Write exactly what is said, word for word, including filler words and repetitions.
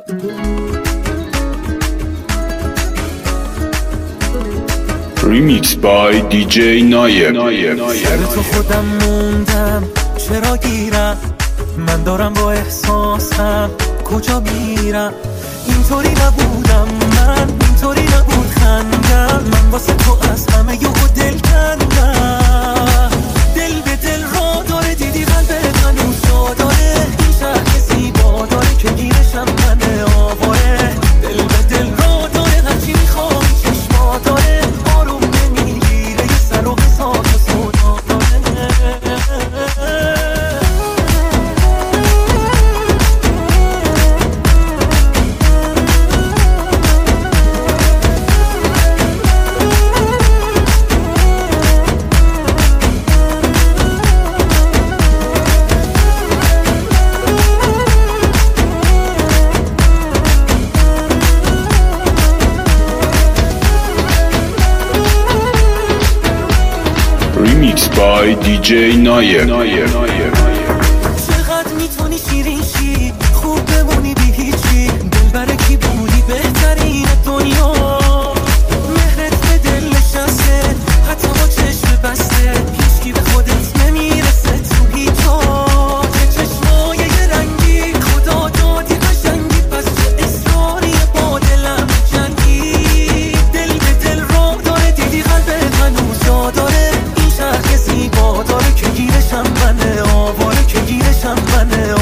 Remix by دی جی نایب. سر تو خودم موندم چرا گیرم، من دارم با احساسم کجا میرم. اینطوری نبودم من، اینطوری نبود خندم، من واسه تو از همه یهو دل کندم. دل به دل را داره، دیدی قلبت هنوز جا داره. این شهر که زیبا داره که گیرشم من آواره. دل به دل را داره، هرچی میخوام چشما داره. آروم نمیگیره یه سر و حساب و سودا داره. Remix by دی جی نایب. چقدر میتونی شیرین شی، خوب بمونی بی هیچی. دلبر کی بودی بهترین دنیا. مهرت به دل نشسته، حتی با چشم بسته. هیچکی به خودت نمیرسه تو هیچ جا. چشمای یه رنگی خدا دادی قشنگی، پس چه اصراری با دلم جنگی. دل به دل را داره، دیدی قلبت هنوز جا داره. این شهر که زیبا داره که گیرشم منه آواره، که گیرشم منه